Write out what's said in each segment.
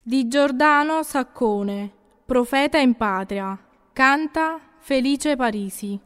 Di Giordano Saccone, Profeta in patria, canta Felice Parisi.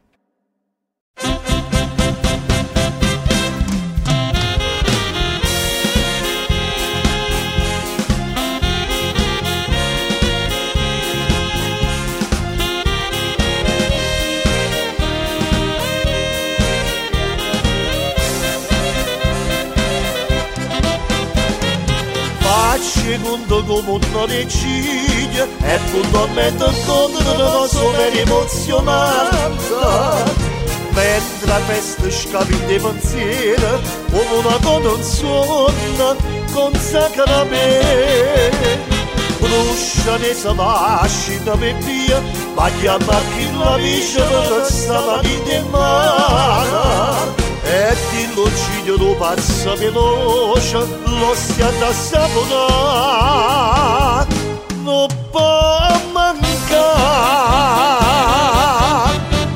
Secondo come una regina e puntualmente incontro una super emozionante mentre la festa scappa in pensiero come una canzone consacra me bruscia ne si lascia per via ma chiama chi la vice per stare vita in mano e di l'uccidio lo passa veloce, lo stiamo a saponare, non può mancare.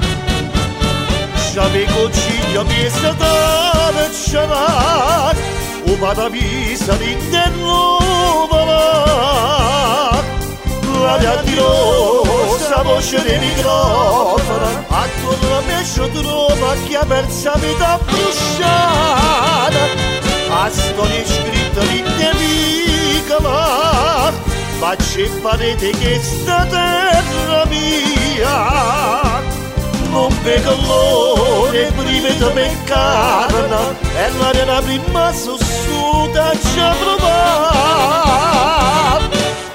C'avevo ciglia messa da vecchiare, o vada vista l'interno volare. La di rosa, voce di microfono, attorno a me c'è trova chi ha perso la vita bruciata. A storia scritta di nemica, ma c'è parete che sta terra mia. Non vedo l'ore prima di me carne, e l'arena prima sussuta ci ha provato.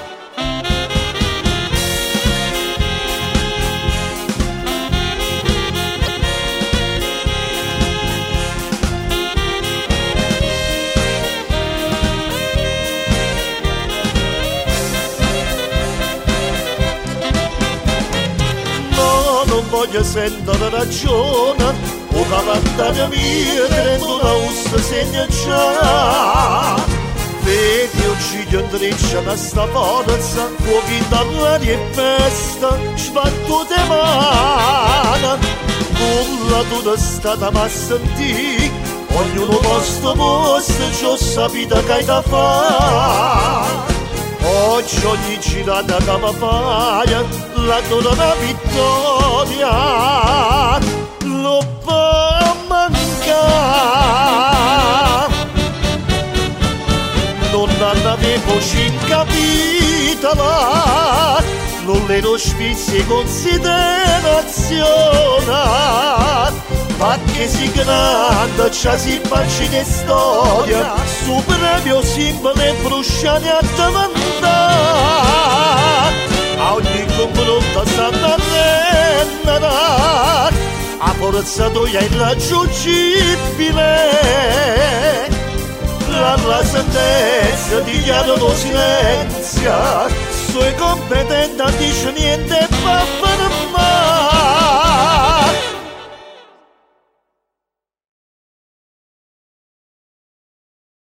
Voglio sentire ragione, o cavalcare mia, prendo una ussa segna già. Vedi uccidio in treccia da sta forza, fuochi dall'aria e festa, sbattute mani. Nulla tutta stata ma sentì, ognuno posto, c'ho sapita che hai da fare. Oggi ogni girata che mi fai, la tua una vittoria, lo può mancare. Non avevo cinque vita là, non le ero spese considerazione. Ma che si grande, c'è si faccia di storia, su premio simbolo e brusciani a domandare. A ogni confronto stanno a rendere, a forza tua è irraggiungibile. La sentenza dichiarano silenzio, sui competenti non dice niente e va fermare.